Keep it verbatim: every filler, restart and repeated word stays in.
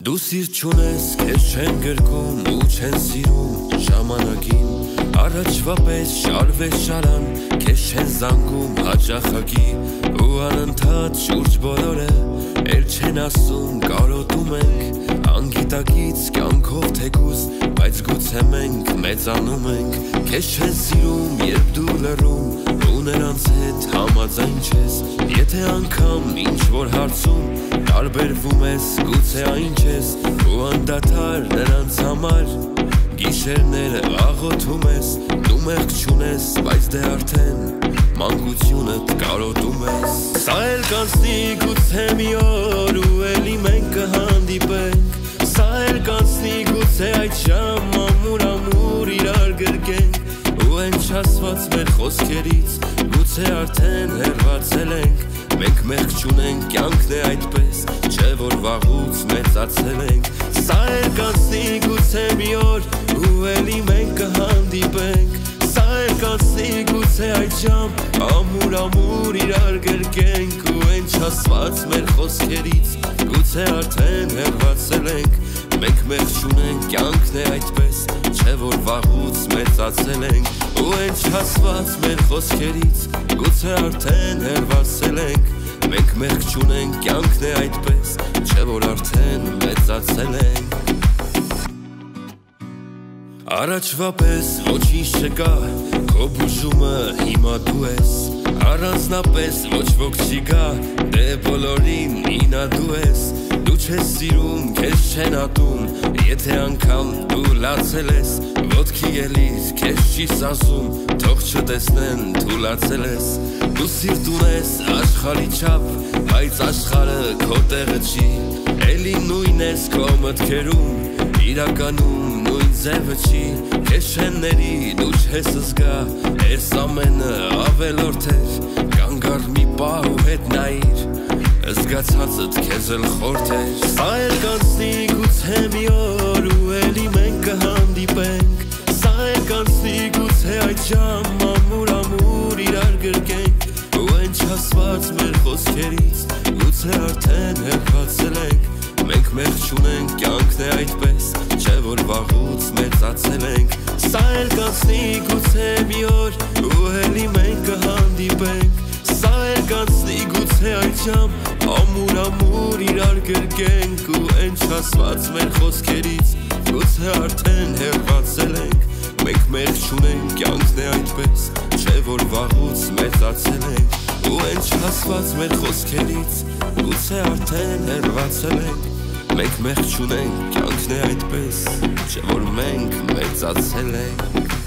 Դու սիրտ չունես, քեզ չեն գրկում ու չեն սիրում ժամանակին Առաջվա պես շարվես շարան, քեզ չեն զանգում հաճախակի Ու անընդհատ շուրջ բոլորը, էլ չեն ասում կարոտում ենք Անգիտակից կյանքով թեկուզ, բայց գուցե մենք մեծանում ենք Քեզ չեն սիրում, երբ դու լռում ու նրանց հետ համաձայն չես Եթե անգամ ինչ-որ հարցում տարբերվում ես, գուցե այն չես Ու անդադար նրանց համար Գիշերները աղոթում ես Դու մեղք չունես, բայց դե արդեն Մանկությունդ կարոտում ես Սա էլ կանցնի գուցե մի օր Ու էլի մենք կհանդիպենք Սա էլ կանցնի գուցե այդ ժամ Ամուր ամուր իրար գրկենք Ու են չասված մեր խոսքերից Գուցե արդեն հեռացել ենք Մենք մեղք չունենք, կյանքն է այդպես Չէ որ վաղուց մեծացել ենք Սա էլ կանցնի գուցե մի օր Ու էլի մենք կհանդիպենք Սա էլ կանցնի գուցե այդ ժամ Ամուր ամուր իրար գրկենք Ու են չասված մեր խոսքերից Գուցե արդեն հեռացել ենք Մենք մեղք չունենք, կյանքն է այդպես Չէ որ վաղուց մեծացել ենք Ու են չասված մեր խոսքերից Գուցե արդեն հեռացել ենք Մենք մեղք չունենք, կյանքն է այդպես Չէ որ արդեն մեծացել ենք Առաջվա պես ոչինչ չկա Քո բուժումը հիմա դու ես Առանձնապես ոչ ոք չի գա Դե բոլորին ինա դու ես Դու չես սիրում, քեզ չեն ատում Եթե անգամ դու լացել ես Ոտքի ելիր, քեզ չի սազում Թող չտեսնեն, թուլացել ես Դու սիրտ ունես աշխարհի չափ Բայց աշխարհը քո տեղը չի Էլի նույն ես քո մտքերում Իրականում նույն ձևը չի Քեզ չեն ների, դու չես զգա Էս ամենը ավելորդ էր Կանգար մի պահ ու հետ նայիր Զգացածդ քեզ էլ խորթ էր Սա էլ կանցնի գուցե մի օր Ու էլի մենք կհանդիպենք Սա էլ կանցնի գուցե այդ ժամ Ամուր ամուր իրար գրկենք Ու են չասված մեր խոսքերից Գուցե արդեն հեռացել ենք Մենք մեղք չունենք, կյանքն է այդպես Չէ որ վաղուց մեծացել ենք Սա էլ կանցնի գուցե մի օր Ու էլի մենք կհանդիպենք Սա էլ կանցնի գուցե այդ ժամ Ամուր ամուր իրար գրկենք Ու են չասված մեր խոսքերից Գուցե արդեն հեռացել ենք Մենք մեղք չունենք, կյանքն է այդպես Չէ որ վաղուց մեծացել ենք Ու են չասված մեր խոսքերից Գուցե արդեն հեռացել ենք Մենք մեղք չունենք, կյանքն է այդպես Չէ որ մենք մեծացել ենք